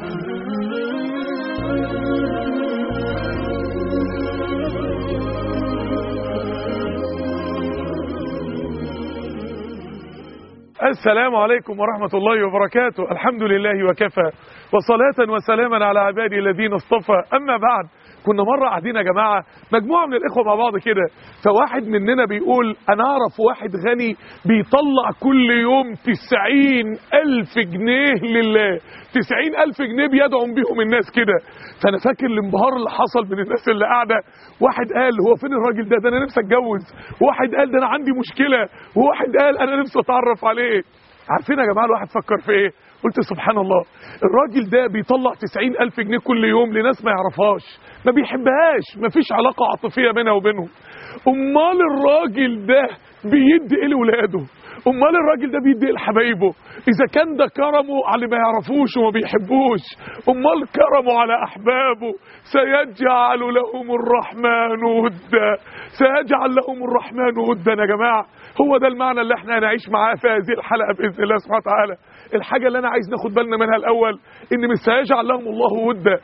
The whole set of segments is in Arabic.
السلام عليكم ورحمة الله وبركاته. الحمد لله وكفى، وصلاة وسلاما على عبادي الذين اصطفى. أما بعد، كنا مرة قاعدين يا جماعة مجموعة من الإخوة مع بعض كده، فواحد مننا بيقول أنا أعرف واحد غني بيطلع كل يوم 90,000 جنيه لله، 90,000 جنيه بيدعم بيهم الناس كده. فأنا فاكر الانبهار اللي حصل من الناس اللي قاعدة. واحد قال هو فين الراجل ده أنا نفسي أتجوز، وواحد قال ده أنا عندي مشكلة، وواحد قال أنا نفسي أتعرف عليه. عارفين يا جماعة الواحد فكر في إيه؟ قلت سبحان الله، الراجل ده بيطلع 90,000 جنيه كل يوم لناس ما يعرفهاش، ما بيحبهاش، ما فيش علاقة عاطفية بينها وبينهم. امال الراجل ده بيدي ايه لولاده؟ امال الراجل ده بيدي ايه لحبايبه؟ اذا كان ده كرمه على اللي ما يعرفوش وما بيحبوش، امال كرمه على احبابه. سيجعل لهم الرحمن ودا، سيجعل لهم الرحمن ودا. يا جماعه هو ده المعنى اللي احنا هنعيش معاه في هذه الحلقه باذن الله سبحانه وتعالى. الحاجه اللي انا عايز ناخد بالنا منها الاول ان مش سيجعل لهم الله ودا،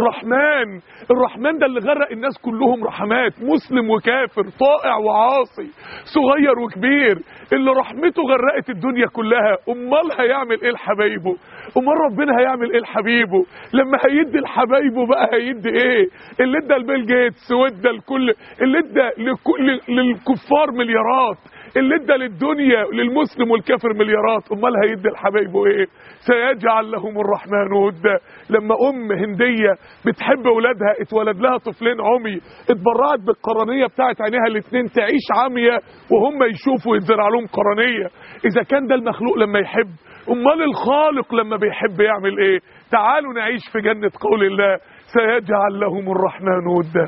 الرحمن ده اللي غرق الناس كلهم رحمات، مسلم وكافر، طائع وعاصي، صغير وكبير، اللي رحمته غرقت الدنيا كلها. امال هيعمل ايه لحبايبه؟ امال ربنا هيعمل ايه لحبيبه لما هيدي لحبايبه؟ بقى هيدي ايه؟ اللي ادى لبيل جيتس وادى لكل، اللي ادى للكفار مليارات، اللي ادى للدنيا للمسلم والكافر مليارات، امال هيدي لحبايبه ايه؟ سيجعل لهم الرحمن ودا. لما ام هنديه بتحب اولادها، اتولد لها طفلين عمي، اتبرعت بالقرنيه بتاعت عينيها الاثنين تعيش عمية وهم يشوفوا يتزرع لهم قرنيه. اذا كان ده المخلوق لما يحب، امال الخالق لما بيحب يعمل ايه؟ تعالوا نعيش في جنة قول الله سيجعل لهم الرحمن ودا.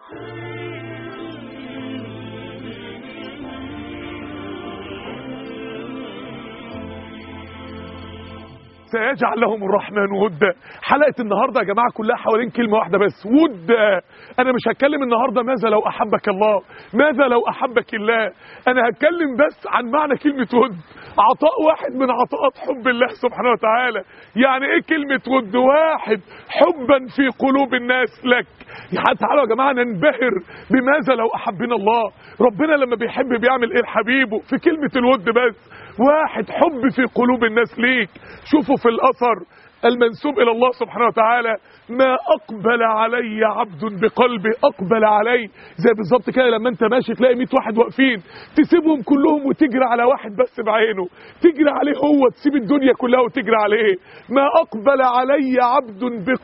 سيجعل لهم الرحمن ودا. حلقة النهاردة يا جماعة كلها حوالين كلمة واحدة بس، ودا. أنا مش هتكلم النهاردة ماذا لو أحبك الله، ماذا لو أحبك الله، أنا هتكلم بس عن معنى كلمة ود، عطاء واحد من عطاءات حب الله سبحانه وتعالى. يعني إيه كلمة ود؟ واحد، حبا في قلوب الناس لك. يعني تعالوا يا جماعة ننبهر بماذا لو أحبنا الله. ربنا لما بيحب بيعمل إيه لحبيبه؟ في كلمة الود بس. واحد، حب في قلوب الناس ليك. شوفوا في الأثر المنسوب إلى الله سبحانه وتعالى، ما أقبل علي عبد بقلبه أقبل علي. زي بالظبط كده لما أنت ماشي تلاقي 100 واحد واقفين، تسيبهم كلهم وتجري على واحد بس بعينه، تجري عليه هو، تسيب الدنيا كلها وتجري عليه. ما أقبل علي عبد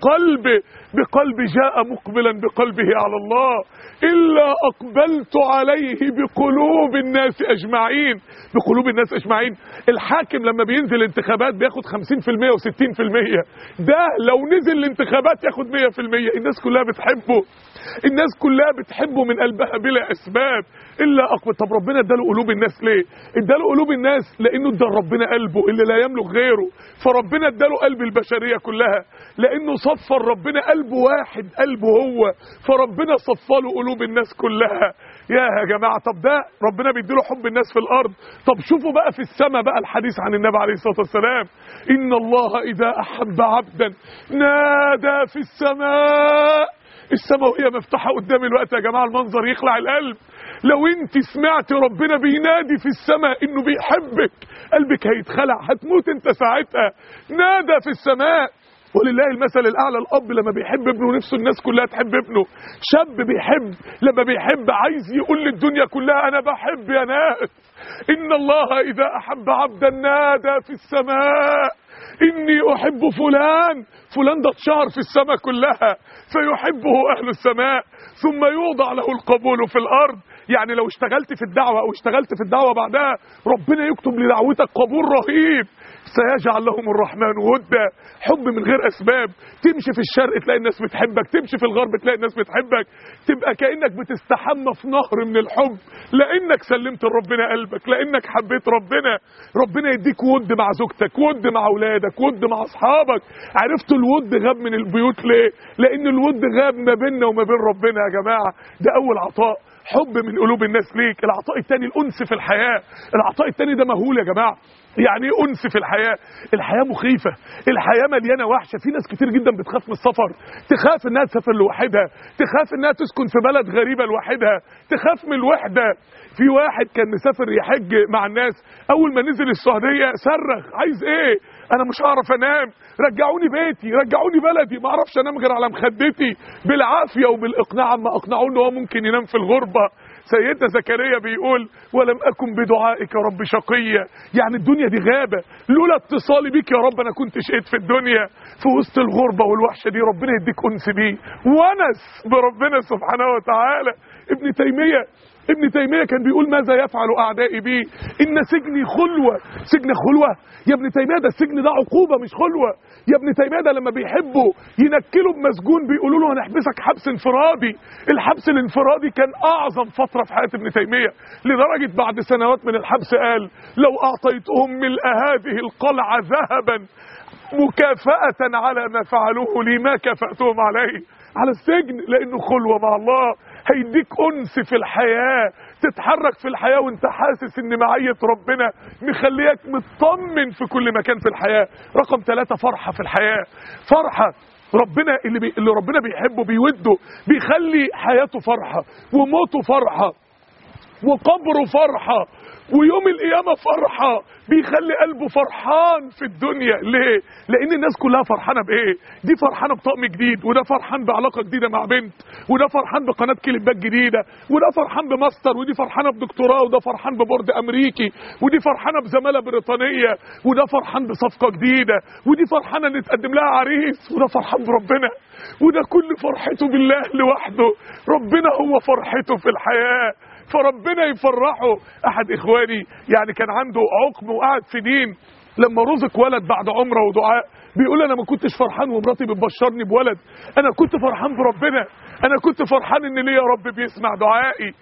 بقلب جاء مقبلا بقلبه على الله إلا أقبلت عليه بقلوب الناس أجمعين. بقلوب الناس أجمعين. الحاكم لما بينزل انتخابات بياخد 50% و60%، ده لو نزل الانتخابات ياخد 100%. الناس كلها بتحبه، الناس كلها بتحبه من قلبها بلا أسباب إلا أقبل. طب ربنا اداله قلوب الناس ليه؟ اداله قلوب الناس لأنه ادى ربنا قلبه اللي لا يملك غيره. فربنا اداله قلب البشرية كلها لأنه صفر ربنا قلبه واحد، قلبه هو، فربنا صفله قلوب الناس كلها. يا جماعة طب ده ربنا بيديله حب الناس في الأرض. طب شوفوا بقى في السماء بقى الحديث عن النبي عليه الصلاة والسلام، إن الله إذا أحب عبدا نادى في السماء. السماء وهي مفتوحة قدامي الوقت يا جماعة المنظر يخلع القلب. لو انت سمعت ربنا بينادي في السماء انه بيحبك، قلبك هيتخلع، هتموت انت ساعتها. نادى في السماء. ولله المثل الاعلى، الاب لما بيحب ابنه نفسه الناس كلها تحب ابنه. شاب بيحب، لما بيحب عايز يقول للدنيا كلها انا بحب يا ناس. ان الله اذا احب عبدا نادى في السماء إني أحب فلان ده اتشهر في السماء كلها فيحبه أهل السماء، ثم يوضع له القبول في الأرض. يعني لو اشتغلت في الدعوة أو اشتغلت في الدعوة بعدها ربنا يكتب لدعوتك قبول رهيب. سيجعل لهم الرحمن ودا. حب من غير أسباب، تمشي في الشرق تلاقي الناس بتحبك، تمشي في الغرب تلاقي الناس بتحبك، تبقى كأنك بتستحمى في نهر من الحب لأنك سلمت لربنا قلبك، لأنك حبيت ربنا. ربنا يديك ود مع زوجتك، ود مع أولادك، ود مع أصحابك. عرفتوا الود غاب من البيوت ليه؟ لأن الود غاب ما بيننا وما بين ربنا يا جماعة. ده أول عطاء، حب من قلوب الناس ليك. العطاء الثاني الأنس في الحياة. العطاء الثاني ده مهول يا جماعة. يعني ايه انس في الحياه؟ الحياه مخيفه، الحياه مليانه وحشه. في ناس كتير جدا بتخاف من السفر، تخاف انها تسافر لوحدها، تخاف انها تسكن في بلد غريبه لوحدها، تخاف من الوحده. في واحد كان مسافر يحج مع الناس، اول ما نزل السعوديه صرخ عايز ايه؟ انا مش هعرف انام، رجعوني بيتي، رجعوني بلدي، ما اعرفش انام غير على مخدتي. بالعافيه وبالاقناع ما اقنعوه ان هو ممكن ينام في الغربه. سيدنا زكريا بيقول ولم اكن بدعائك رب شقيا، يعني الدنيا دي غابه، لولا اتصالي بيك يا رب انا كنت شقيت في الدنيا. في وسط الغربه والوحشه دي ربنا يديك انس بيه ونس بربنا سبحانه وتعالى. ابن تيمية كان بيقول ماذا يفعل أعدائي بي إن سجني خلوة. سجن خلوة يا ابن تيمية؟ ده السجن ده عقوبة مش خلوة يا ابن تيمية. ده لما بيحبوا ينكلوا بمسجون بيقولوا له هنحبسك حبس انفرادي. الحبس الانفرادي كان أعظم فترة في حياة ابن تيمية، لدرجة بعد سنوات من الحبس قال لو أعطيتهم ملء هذه القلعة ذهبا مكافأة على ما فعلوه لي ما كافأتهم على السجن، لأنه خلوة مع الله. هيديك أنس في الحياة، تتحرك في الحياة وانت حاسس ان معية ربنا مخليك مطمن في كل مكان في الحياة. رقم 3 فرحة في الحياة. فرحة ربنا اللي ربنا بيحبه بيوده بيخلي حياته فرحة وموته فرحة وقبره فرحة ويوم القيامة فرحة، بيخلي قلبه فرحان في الدنيا. ليه؟ لأن الناس كلها فرحانة بإيه؟ دي فرحانة بطقم جديد، وده فرحان بعلاقة جديدة مع بنت، وده فرحان بقناة كليبات جديدة، وده فرحان بماستر، ودي فرحانة بدكتوراه، وده فرحان ببورد أمريكي، ودي فرحانة بزمالة بريطانية، وده فرحان بصفقة جديدة، ودي فرحانة إن يتقدم لها عريس، وده فرحان بربنا، وده كل فرحته بالله لوحده. ربنا هو فرحته في الحياة، فربنا يفرحه. احد اخواني يعني كان عنده عقم وقعد في دين، لما رزق ولد بعد عمره ودعاء بيقول انا ما كنتش فرحان ومراتي بتبشرني بولد، انا كنت فرحان بربنا، انا كنت فرحان ان ليه يا رب بيسمع دعائي.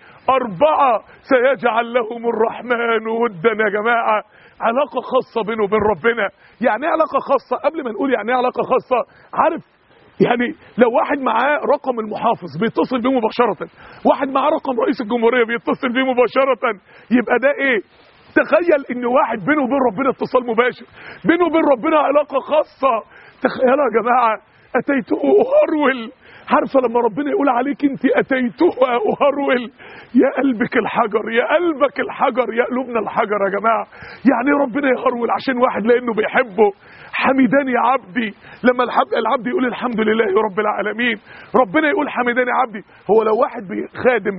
4 سيجعل لهم الرحمن ودا. يا جماعه علاقه خاصه بينه وبين ربنا. يعني ايه علاقه خاصه؟ قبل ما نقول يعني ايه علاقه خاصه، عارف يعني لو واحد معاه رقم المحافظ بيتصل بيه مباشرة، واحد معاه رقم رئيس الجمهورية بيتصل بيه مباشرة، يبقى ده ايه؟ تخيل ان واحد بينه وبين ربنا اتصال مباشر، بينه وبين ربنا علاقة خاصة. تخيلوا يا جماعة، اتيته اهرول. عارفة لما ربنا يقول عليك انت اتيته اهرول، يا قلبك الحجر، يا قلبك الحجر، يا قلوبنا الحجر يا جماعة. يعني ربنا يهرول عشان واحد لانه بيحبه. حمداني عبدي، لما العبد يقول الحمد لله رب العالمين، ربنا يقول حمداني عبدي. هو لو واحد خادم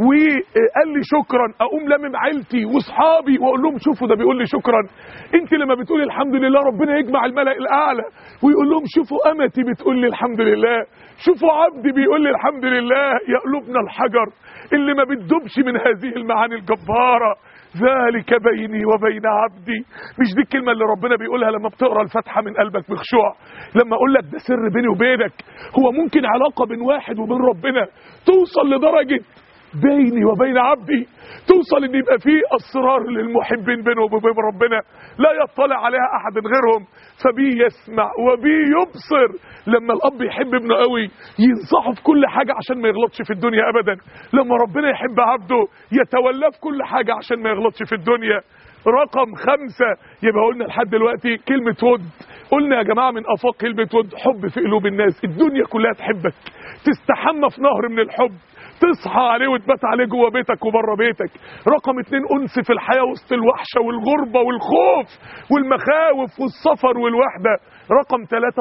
وقال لي شكرا، اقوم لمم عيلتي واصحابي واقول لهم شوفوا ده بيقول لي شكرا. انت لما بتقولي الحمد لله ربنا يجمع الملأ الاعلى ويقول لهم شوفوا امتي بتقول لي الحمد لله، شوفوا عبدي بيقول لي الحمد لله. يا قلوبنا الحجر اللي ما بتدوبش من هذه المعاني الجبارة. ذلك بيني وبين عبدي. مش دي الكلمة اللي ربنا بيقولها لما بتقرأ الفاتحة من قلبك بخشوع؟ لما اقول لك ده سر بيني وبينك. هو ممكن علاقة بين واحد وبين ربنا توصل لدرجة بيني وبين عبدي، توصل ان يبقى فيه اسرار للمحبين بينه وبين ربنا لا يطلع عليها احد غيرهم، فبي يسمع وبي يبصر. لما الاب يحب ابنه قوي ينصحه في كل حاجه عشان ما يغلطش في الدنيا ابدا. لما ربنا يحب عبده يتولاه في كل حاجه عشان ما يغلطش في الدنيا. رقم 5، يبقى قلنا لحد دلوقتي كلمه ود. قلنا يا جماعه من افاق كلمه ود حب في قلوب الناس، الدنيا كلها تحبك، تستحمى في نهر من الحب، تصحى عليه وتبات عليه جوه بيتك وبره بيتك. رقم 2 انس في الحياه وسط الوحشه والغربه والخوف والمخاوف والسفر والوحده. رقم 3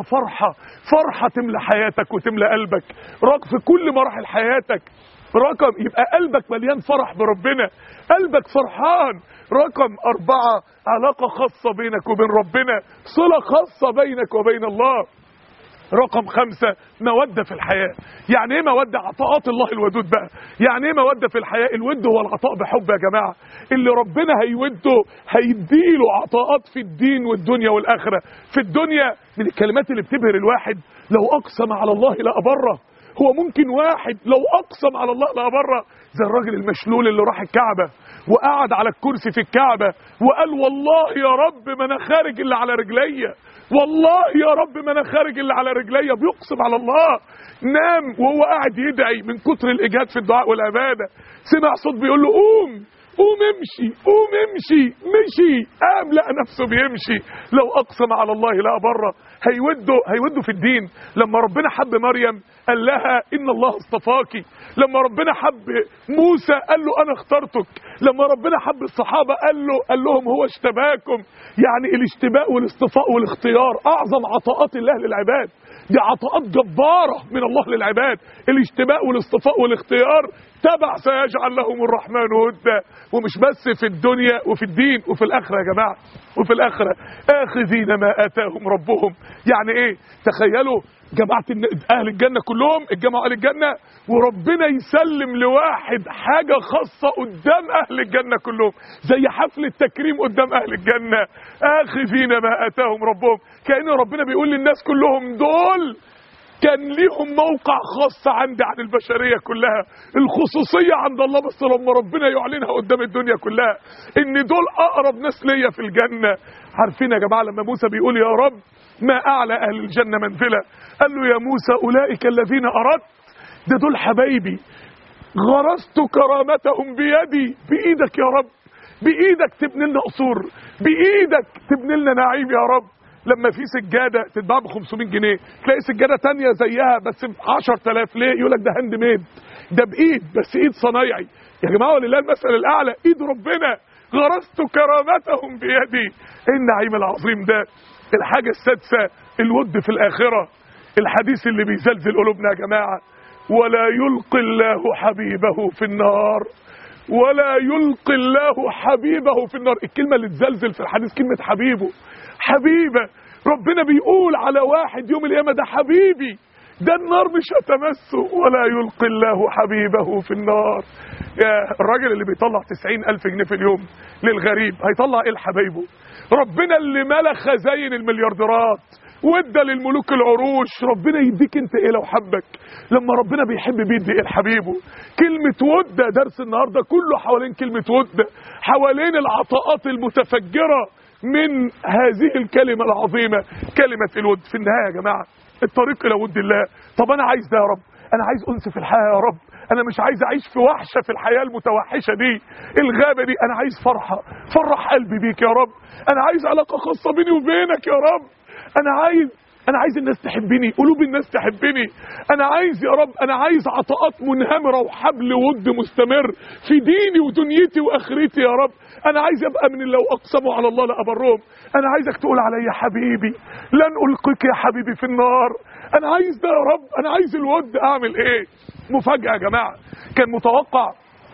فرحه تملى حياتك وتملى قلبك في كل مراحل حياتك. يبقى قلبك مليان فرح بربنا، قلبك فرحان. رقم 4 علاقه خاصه بينك وبين ربنا، صله خاصه بينك وبين الله. رقم 5 مودة في الحياة. يعني ايه مودة؟ عطاءات الله الودود بقى. يعني ايه مودة في الحياة؟ الود هو العطاء بحب يا جماعة. اللي ربنا هيوده هيديله عطاءات في الدين والدنيا والآخرة. في الدنيا من الكلمات اللي بتبهر الواحد، لو أقسم على الله لأبره. هو ممكن واحد لو أقسم على الله لأبره، زي الراجل المشلول اللي راح الكعبة وقعد على الكرسي في الكعبة وقال والله يا رب ما انا خارج اللي على رجليا، والله يا رب ما انا خارج اللي على رجليا. بيقسم على الله. نام وهو قاعد يدعي من كتر الاجهاد في الدعاء والعباده، سمع صوت بيقول له قوم قوم امشي قوم امشي. مشي، قام لقى نفسه بيمشي. لو اقسم على الله لا بره هيوده في الدين. لما ربنا حب مريم قال لها ان الله اصطفاكي. لما ربنا حب موسى قال له انا اخترتك. لما ربنا حب الصحابه قال لهم هو اشتباكم. يعني الاشتباء والاصطفاء والاختيار اعظم عطاءات الله للعباد. دي عطاءات جباره من الله للعباد. الاشتباء والاصطفاء والاختيار تبع سيجعل لهم الرحمن ودا. ومش بس في الدنيا وفي الدين وفي الاخره يا جماعه. وفي الاخره اخذين ما اتاهم ربهم. يعني ايه؟ تخيلوا جماعه اهل الجنه كلهم اتجمعوا اهل الجنه وربنا يسلم لواحد حاجه خاصه قدام اهل الجنه كلهم، زي حفل التكريم قدام اهل الجنه. اخذين ما اتاهم ربهم، كأن ربنا بيقول للناس كلهم دول كان ليهم موقع خاص عندي عن البشرية كلها. الخصوصية عند الله بس لما ربنا يعلنها قدام الدنيا كلها ان دول اقرب ناس ليا في الجنة. عارفين يا جماعة لما موسى بيقول يا رب ما اعلى اهل الجنة منزلة، قال له يا موسى اولئك الذين اردت، ده دول حبايبي غرست كرامتهم بيدي. بايدك يا رب، بايدك تبني لنا قصور، بايدك تبني لنا نعيم يا رب. لما في سجاده تتباع ب 500 جنيه تلاقي سجاده تانية زيها بس ب 10,000. ليه؟ يقول لك ده هاند ميد، ده بايد بس ايد صنايعي. يا جماعه ولله المثل الاعلى، ايد ربنا. غرست كرامتهم بيدي. ايه النعيم العظيم ده؟ الحاجه السادسه الود في الاخره. الحديث اللي بيزلزل قلوبنا يا جماعه، ولا يلقي الله حبيبه في النار. ولا يلقي الله حبيبه في النار. الكلمه اللي تزلزل في الحديث كلمه حبيبه. حبيبه، ربنا بيقول على واحد يوم القيامه ده حبيبي، ده النار مش هتمسه. ولا يلقي الله حبيبه في النار. يا الراجل اللي بيطلع 90,000 جنيه في اليوم للغريب هيطلع ايه لحبايبه؟ ربنا اللي ملا خزاين المليارديرات وادى للملوك العروش، ربنا يديك انت ايه لو حبك؟ لما ربنا بيحب بيدي ايه لحبيبه؟ كلمة ود. درس النهارده كله حوالين كلمة ود، حوالين العطاءات المتفجرة من هذه الكلمة العظيمة كلمة الود. في النهاية يا جماعة الطريق الى ود الله. طب انا عايز ده يا رب، انا عايز انس في الحياة يا رب، انا مش عايز اعيش في وحشة في الحياة المتوحشة دي الغابة دي، انا عايز فرحة، فرح قلبي بيك يا رب، انا عايز علاقة خاصة بيني وبينك يا رب، انا عايز الناس تحبني، قلوب الناس تحبني، انا عايز يا رب، انا عايز عطاءات منهمرة وحبل ود مستمر في ديني ودنيتي واخرتي يا رب. انا عايز ابقى من لو اقسموا على الله لابرهم. انا عايزك تقول عليا حبيبي، لن القيك يا حبيبي في النار. انا عايز ده يا رب، انا عايز الود. اعمل ايه؟ مفاجأة يا جماعة، كان متوقع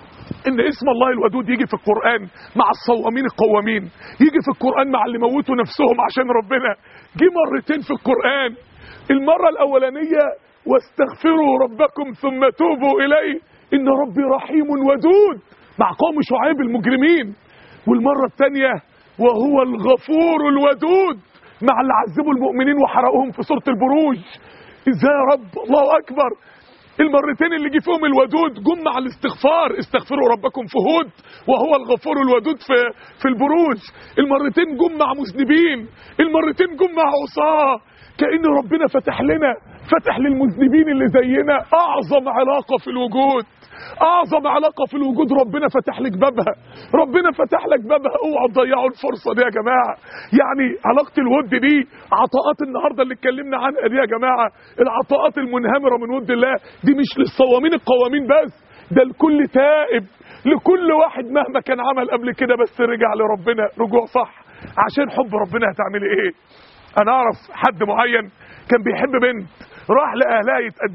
ان اسم الله الودود يجي في القرآن مع الصوامين القوامين، يجي في القرآن مع اللي موتوا نفسهم عشان ربنا. جه مرتين في القرآن. المرة الاولانية واستغفروا ربكم ثم توبوا اليه ان ربي رحيم ودود مع قوم شعيب المجرمين. والمرة الثانية وهو الغفور الودود مع اللي عذبوا المؤمنين وحرقوهم في سورة البروج. ازاي يا رب؟ الله اكبر. المرتين اللي جه فيهم الودود جم مع الاستغفار، استغفروا ربكم في هود وهو الغفور الودود في البروج. المرتين جم مع مذنبين، المرتين جم مع عصاه. كأن ربنا فتح لنا، فتح للمذنبين اللي زينا اعظم علاقة في الوجود، اعظم علاقة في الوجود ربنا فتح لك بابها، ربنا فتح لك بابها. اوعوا تضيعوا الفرصة دي يا جماعة. يعني علاقة الود دي عطاءات النهاردة اللي اتكلمنا عنها دي يا جماعة، العطاءات المنهمرة من ود الله دي مش للصوامين القوامين بس، ده لكل تائب، لكل واحد مهما كان عمل قبل كده بس رجع لربنا رجوع صح. عشان حب ربنا هتعملي ايه؟ انا اعرف حد معين كان بيحب بنت، راح لاهلها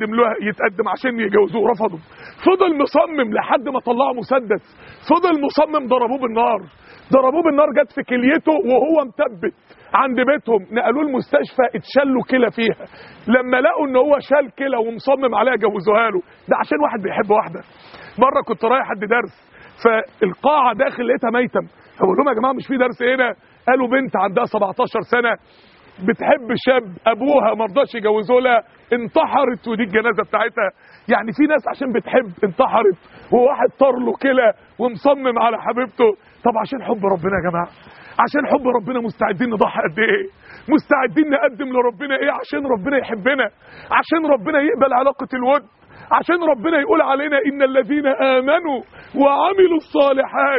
يتقدم عشان يجوزوه، رفضوا. فضل مصمم لحد ما طلعوا مسدس، فضل مصمم، ضربوه بالنار، ضربوه بالنار جت في كليته وهو مثبت عند بيتهم. نقلوه المستشفى اتشلوا كلى فيها. لما لقوا ان هو شال كلى ومصمم عليها جوزوها له. ده عشان واحد بيحب واحده. مره كنت رايح حد درس، فالقاعه داخل لقيتها ميتم، فبقول لهم يا جماعه مش في درس هنا؟ قالوا بنت عندها 17 سنه بتحب شاب، ابوها ما رضاش يجوزوا لها، انتحرت ودي الجنازه بتاعتها. يعني في ناس عشان بتحب انتحرت، وواحد طار له كلى ومصمم على حبيبته. طب عشان حب ربنا يا جماعه، عشان حب ربنا مستعدين نضحي قد ايه؟ مستعدين نقدم لربنا ايه عشان ربنا يحبنا، عشان ربنا يقبل علاقه الود، عشان ربنا يقول علينا ان الذين امنوا وعملوا الصالحات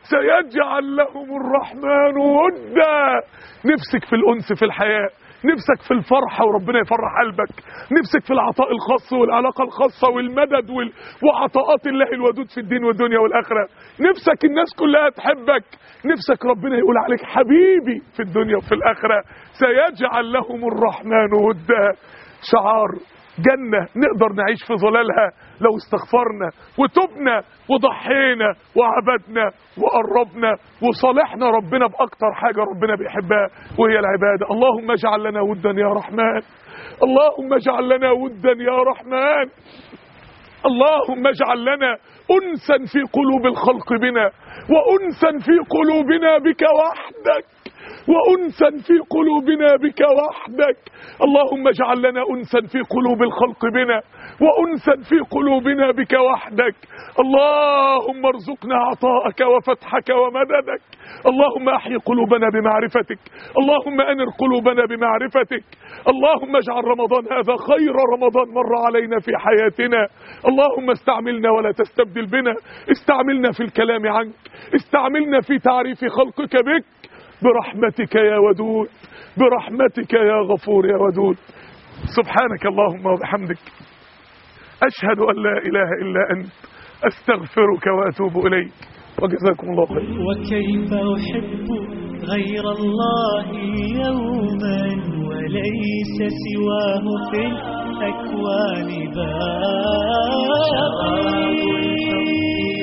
سيجعل لهم الرحمن ودا. نفسك في الأنس في الحياة، نفسك في الفرحة وربنا يفرح قلبك، نفسك في العطاء الخاص والعلاقة الخاصة والمدد وعطاءات الله الودود في الدين والدنيا والآخرة، نفسك الناس كلها تحبك، نفسك ربنا يقول عليك حبيبي في الدنيا وفي الآخرة. سيجعل لهم الرحمن ودا، شعار جنة نقدر نعيش في ظلالها لو استغفرنا وتبنا وضحينا وعبدنا وقربنا وصالحنا ربنا بأكتر حاجة ربنا بيحبها وهي العبادة. اللهم اجعل لنا ودا يا رحمن، اللهم اجعل لنا ودا يا رحمن، اللهم اجعل لنا أنسا في قلوب الخلق بنا، وأنسا في قلوبنا بك وحدك، وأنسا في قلوبنا بك وحدك. اللهم اجعل لنا أنسا في قلوب الخلق بنا، وأنسا في قلوبنا بك وحدك. اللهم ارزقنا عطاءك وفتحك ومددك. اللهم احي قلوبنا بمعرفتك، اللهم انر قلوبنا بمعرفتك. اللهم اجعل رمضان هذا خير رمضان مر علينا في حياتنا. اللهم استعملنا ولا تستبدل بنا، استعملنا في الكلام عنك، استعملنا في تعريف خلقك بك، برحمتك يا ودود، برحمتك يا غفور يا ودود. سبحانك اللهم وبحمدك، أشهد أن لا إله إلا أنت، أستغفرك وأتوب إليك، وجزاكم الله خير. وكيف أحب غير الله يوما وليس سواه في الأكوان باقي.